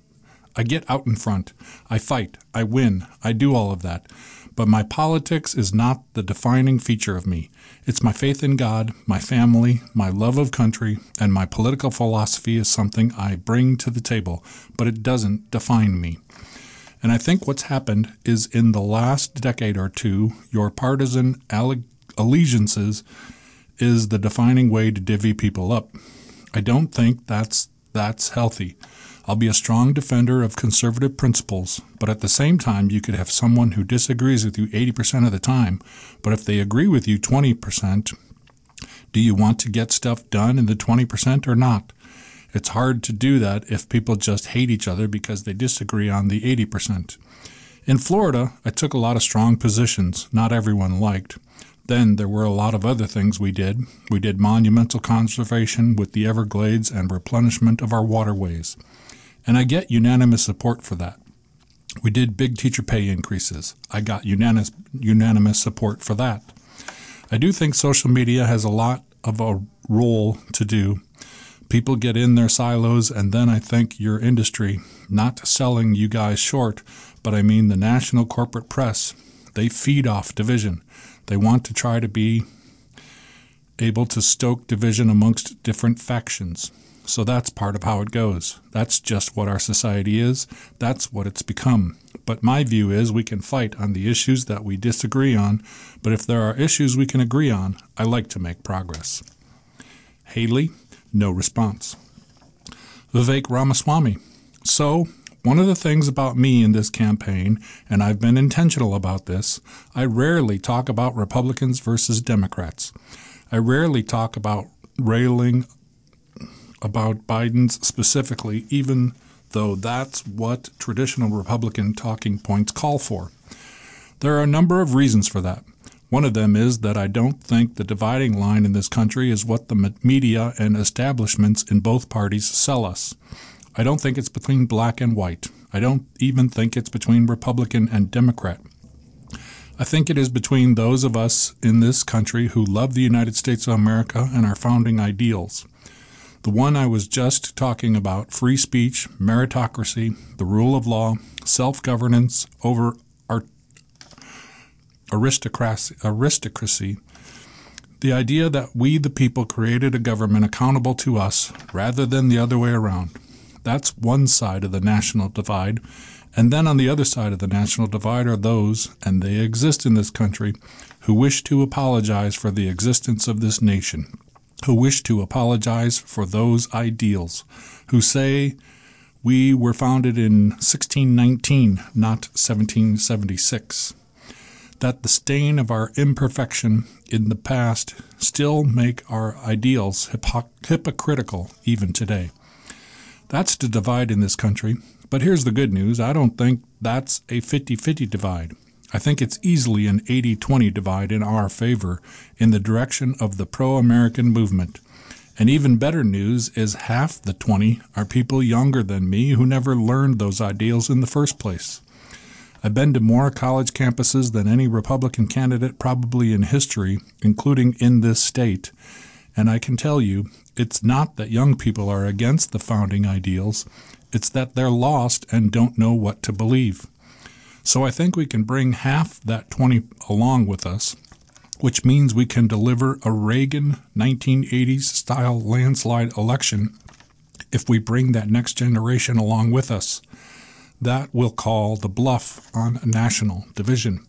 I get out in front. I fight. I win. I do all of that. But my politics is not the defining feature of me. It's my faith in God, my family, my love of country, and my political philosophy is something I bring to the table, but it doesn't define me. And I think what's happened is in the last decade or two, your partisan allegiances is the defining way to divvy people up. I don't think that's that's healthy. I'll be a strong defender of conservative principles, but at the same time, you could have someone who disagrees with you eighty percent of the time, but if they agree with you twenty percent, do you want to get stuff done in the twenty percent or not? It's hard to do that if people just hate each other because they disagree on the eighty percent. In Florida, I took a lot of strong positions not everyone liked. Then there were a lot of other things we did. We did monumental conservation with the Everglades and replenishment of our waterways. And I get unanimous support for that. We did big teacher pay increases. I got unanimous, unanimous support for that. I do think social media has a lot of a role to do. People get in their silos, and then I think your industry, not selling you guys short, but I mean the national corporate press, they feed off division. They want to try to be able to stoke division amongst different factions. So that's part of how it goes. That's just what our society is. That's what it's become. But my view is we can fight on the issues that we disagree on, but if there are issues we can agree on, I like to make progress. Haley, no response. Vivek Ramaswamy. So, one of the things about me in this campaign, and I've been intentional about this, I rarely talk about Republicans versus Democrats. I rarely talk about railing about Biden's specifically, even though that's what traditional Republican talking points call for. There are a number of reasons for that. One of them is that I don't think the dividing line in this country is what the media and establishments in both parties sell us. I don't think it's between black and white. I don't even think it's between Republican and Democrat. I think it is between those of us in this country who love the United States of America and our founding ideals. The one I was just talking about, free speech, meritocracy, the rule of law, self-governance over our aristocracy, aristocracy, the idea that we, the people, created a government accountable to us rather than the other way around. That's one side of the national divide. And then on the other side of the national divide are those, and they exist in this country, who wish to apologize for the existence of this nation, who wish to apologize for those ideals, who say we were founded in sixteen nineteen, not seventeen seventy-six. that the stain of our imperfection in the past still make our ideals hypo- hypocritical even today. That's the divide in this country. But here's the good news. I don't think that's a fifty-fifty divide. I think it's easily an eighty twenty divide in our favor in the direction of the pro-American movement. And even better news is half the twenty are people younger than me who never learned those ideals in the first place. I've been to more college campuses than any Republican candidate probably in history, including in this state. And I can tell you, it's not that young people are against the founding ideals. It's that they're lost and don't know what to believe. So I think we can bring half that twenty along with us, which means we can deliver a Reagan nineteen eighties style landslide election if we bring that next generation along with us. That we'll call the bluff on national division.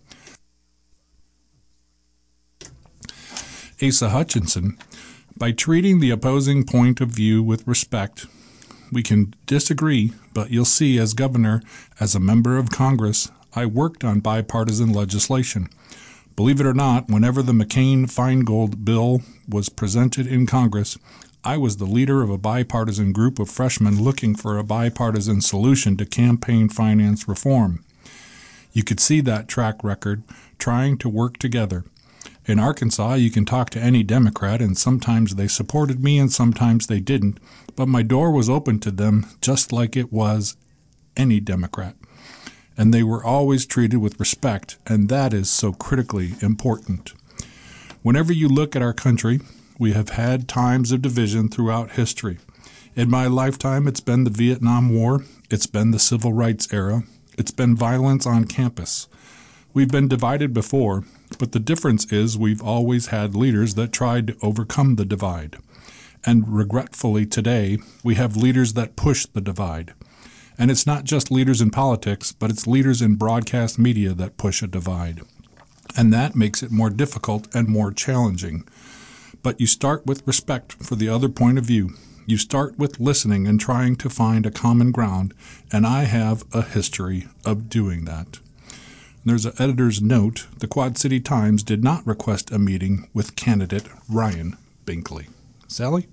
Asa Hutchinson, by treating the opposing point of view with respect, we can disagree, but you'll see as governor, as a member of Congress, I worked on bipartisan legislation. Believe it or not, whenever the McCain-Feingold bill was presented in Congress, I was the leader of a bipartisan group of freshmen looking for a bipartisan solution to campaign finance reform. You could see that track record trying to work together. In Arkansas, you can talk to any Democrat, and sometimes they supported me and sometimes they didn't, but my door was open to them just like it was any Democrat. And they were always treated with respect, and that is so critically important. Whenever you look at our country, we have had times of division throughout history. In my lifetime, it's been the Vietnam War, it's been the Civil Rights era, it's been violence on campus. We've been divided before, but the difference is we've always had leaders that tried to overcome the divide. And regretfully today, we have leaders that push the divide. And it's not just leaders in politics, but it's leaders in broadcast media that push a divide. And that makes it more difficult and more challenging. But you start with respect for the other point of view. You start with listening and trying to find a common ground, and I have a history of doing that. There's an editor's note. The Quad City Times did not request a meeting with candidate Ryan Binkley. Sally?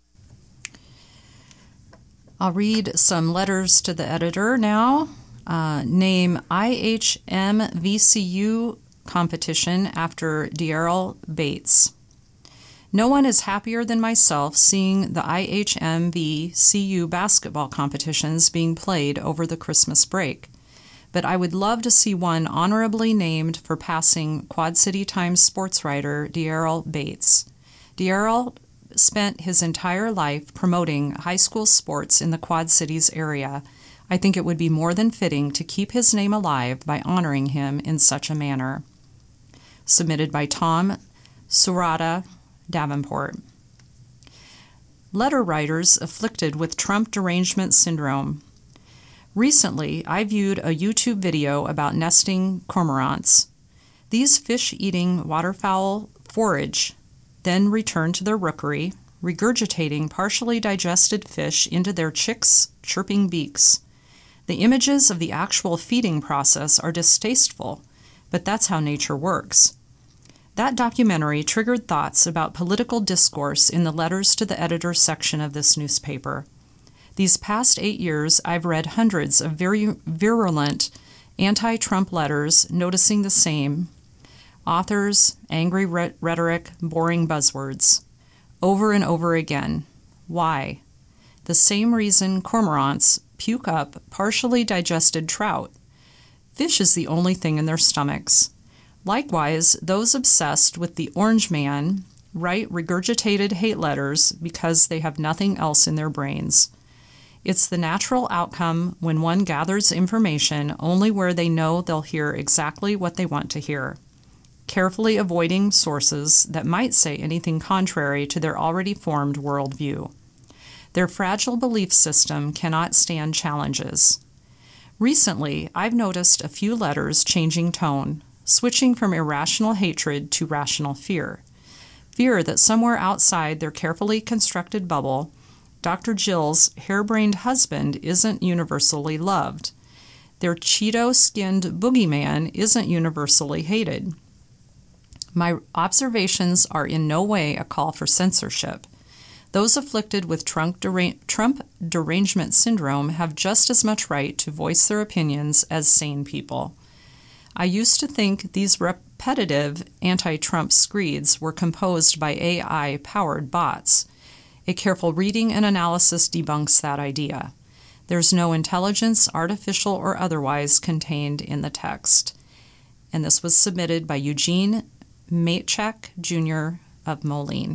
I'll read some letters to the editor now. Uh, name I H M V C U competition after De'Arrell Bates. No one is happier than myself seeing the I H M V C U basketball competitions being played over the Christmas break. But I would love to see one honorably named for passing Quad City Times sports writer De'Arrell Bates. De'Arrell spent his entire life promoting high school sports in the Quad Cities area. I think it would be more than fitting to keep his name alive by honoring him in such a manner. Submitted by Tom Surata, Davenport. Letter writers afflicted with Trump derangement syndrome. Recently, I viewed a YouTube video about nesting cormorants. These fish-eating waterfowl forage, then return to their rookery, regurgitating partially digested fish into their chicks' chirping beaks. The images of the actual feeding process are distasteful, but that's how nature works. That documentary triggered thoughts about political discourse in the letters to the editor section of this newspaper. These past eight years, I've read hundreds of very virulent anti-Trump letters noticing the same. Authors, angry re- rhetoric, boring buzzwords. Over and over again. Why? The same reason cormorants puke up partially digested trout. Fish is the only thing in their stomachs. Likewise, those obsessed with the Orange Man write regurgitated hate letters because they have nothing else in their brains. It's the natural outcome when one gathers information only where they know they'll hear exactly what they want to hear, carefully avoiding sources that might say anything contrary to their already formed worldview. Their fragile belief system cannot stand challenges. Recently, I've noticed a few letters changing tone, switching from irrational hatred to rational fear. Fear that somewhere outside their carefully constructed bubble, Doctor Jill's harebrained husband isn't universally loved. their Cheeto-skinned boogeyman isn't universally hated. My observations are in no way a call for censorship. Those afflicted with Trump, dera- Trump derangement syndrome have just as much right to voice their opinions as sane people. I used to think these repetitive anti-Trump screeds were composed by A I-powered bots. A careful reading and analysis debunks that idea. There's no intelligence, artificial or otherwise, contained in the text. And this was submitted by Eugene Matechek, Junior of Moline.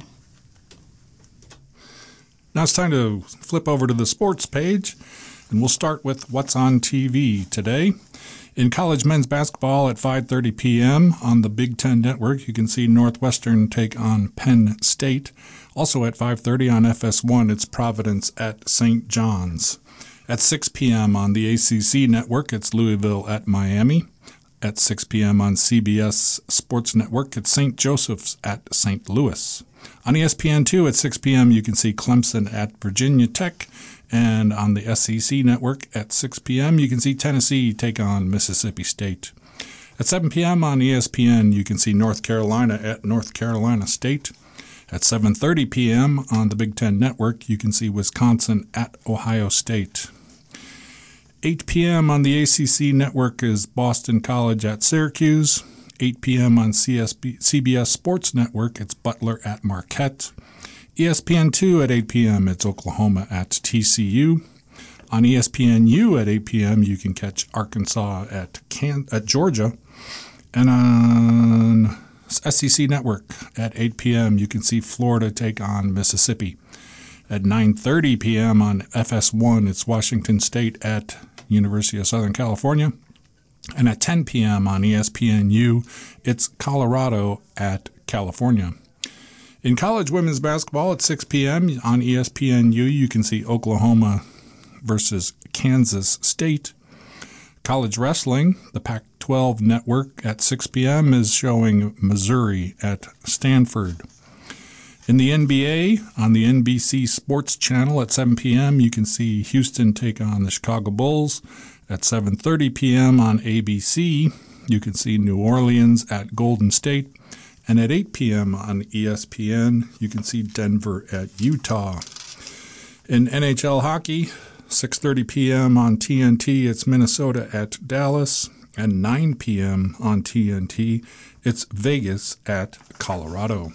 Now it's time to flip over to the sports page, and we'll start with what's on T V today. In college men's basketball at five thirty p.m. on the Big Ten Network, you can see Northwestern take on Penn State. Also at five thirty on F S one, it's Providence at Saint John's. At six p.m. on the A C C Network, it's Louisville at Miami. At six p.m. on C B S Sports Network, it's Saint Joseph's at Saint Louis. On E S P N two at six p.m., you can see Clemson at Virginia Tech. And on the S E C Network at six p.m., you can see Tennessee take on Mississippi State. At seven p.m. on E S P N, you can see North Carolina at North Carolina State. At seven thirty p.m. on the Big Ten Network, you can see Wisconsin at Ohio State. eight p.m. on the A C C Network is Boston College at Syracuse. eight p.m. on C B S Sports Network, it's Butler at Marquette. E S P N two at eight p.m., it's Oklahoma at T C U. On E S P N U at eight p.m., you can catch Arkansas at Can- at Georgia. And on S E C Network at eight p.m., you can see Florida take on Mississippi. At nine thirty p.m. on F S one, it's Washington State at University of Southern California. And at ten p.m. on E S P N U, it's Colorado at California. In college women's basketball at six p.m. on E S P N U, you can see Oklahoma versus Kansas State. College wrestling, the Pac twelve network at six p.m. is showing Missouri at Stanford. In the N B A, on the N B C Sports Channel at seven p.m., you can see Houston take on the Chicago Bulls. At seven thirty p.m. on A B C, you can see New Orleans at Golden State. And at eight p.m. on E S P N, you can see Denver at Utah. In N H L hockey, six thirty p.m. on T N T, it's Minnesota at Dallas. And nine p.m. on T N T, it's Vegas at Colorado.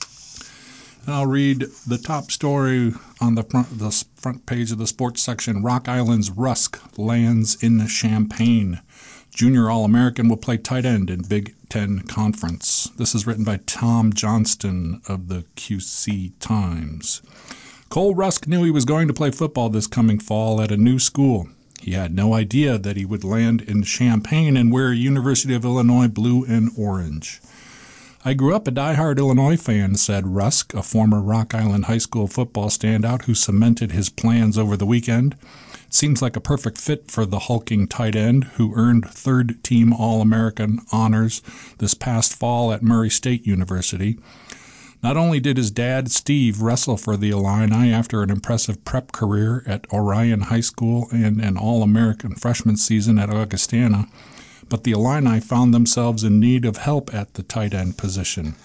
And I'll read the top story on the front, the front page of the sports section. Rock Island's Rusk lands in Champaign. Junior All-American will play tight end in Big Ten Conference. This is written by Tom Johnston of the Q C Times. Cole Rusk knew he was going to play football this coming fall at a new school. He had no idea that he would land in Champaign and wear University of Illinois blue and orange. I grew up a diehard Illinois fan, said Rusk, a former Rock Island High School football standout who cemented his plans over the weekend. Seems like a perfect fit for the hulking tight end who earned third-team All-American honors this past fall at Murray State University. Not only did his dad, Steve, wrestle for the Illini after an impressive prep career at Orion High School and an All-American freshman season at Augustana, but the Illini found themselves in need of help at the tight end position.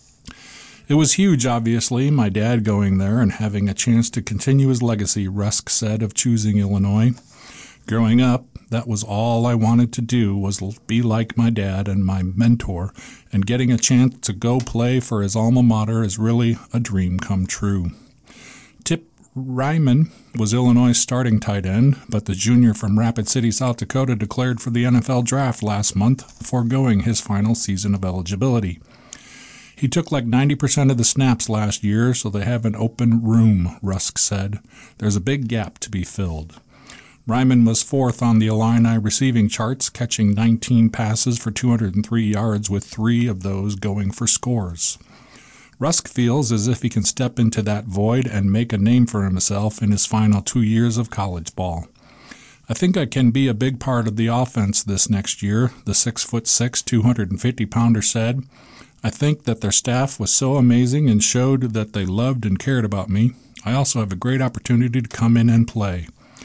It was huge, obviously, my dad going there and having a chance to continue his legacy, Rusk said of choosing Illinois. Growing up, that was all I wanted to do, was be like my dad and my mentor, and getting a chance to go play for his alma mater is really a dream come true. Tip Ryman was Illinois' starting tight end, but the junior from Rapid City, South Dakota declared for the N F L draft last month, foregoing his final season of eligibility. He took like ninety percent of the snaps last year, so they have an open room, Rusk said. There's a big gap to be filled. Ryman was fourth on the Illini receiving charts, catching nineteen passes for two hundred three yards, with three of those going for scores. Rusk feels as if he can step into that void and make a name for himself in his final two years of college ball. I think I can be a big part of the offense this next year, the six foot six, two hundred fifty pounder said. I think that their staff was so amazing and showed that they loved and cared about me. I also have a great opportunity to come in and play.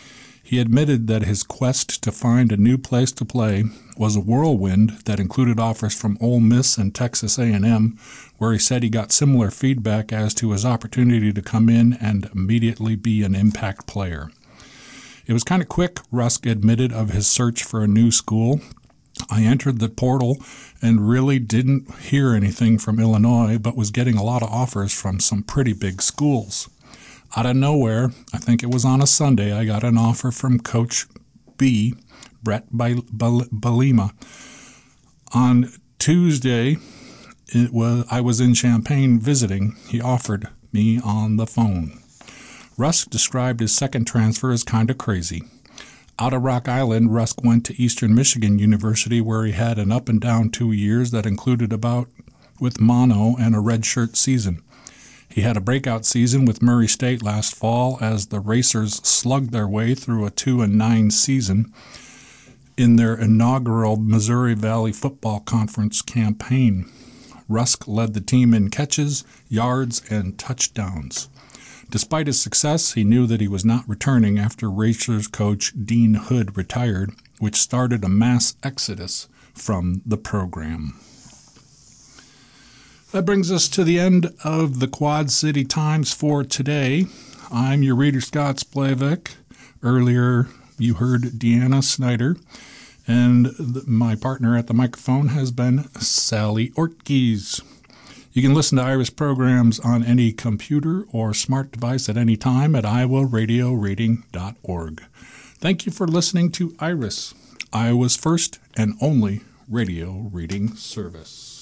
He admitted that his quest to find a new place to play was a whirlwind that included offers from Ole Miss and Texas A and M, where he said he got similar feedback as to his opportunity to come in and immediately be an impact player. It was kind of quick, Rusk admitted, of his search for a new school. I entered the portal and really didn't hear anything from Illinois, but was getting a lot of offers from some pretty big schools. Out of nowhere, I think it was on a Sunday, I got an offer from Coach B, Brett Bielema. On Tuesday, it was I was in Champaign visiting. He offered me on the phone. Rusk described his second transfer as kind of crazy. Out of Rock Island, Rusk went to Eastern Michigan University, where he had an up-and-down two years that included a bout with mono and a redshirt season. He had a breakout season with Murray State last fall as the Racers slugged their way through a two and nine season in their inaugural Missouri Valley Football Conference campaign. Rusk led the team in catches, yards, and touchdowns. Despite his success, he knew that he was not returning after Racers coach Dean Hood retired, which started a mass exodus from the program. That brings us to the end of the Quad City Times for today. I'm your reader, Scott Splavik. Earlier, you heard Deanna Snyder, and th- my partner at the microphone has been Sally Ortgies. You can listen to Iris programs on any computer or smart device at any time at iowa radio reading dot org. Thank you for listening to Iris, Iowa's first and only radio reading service.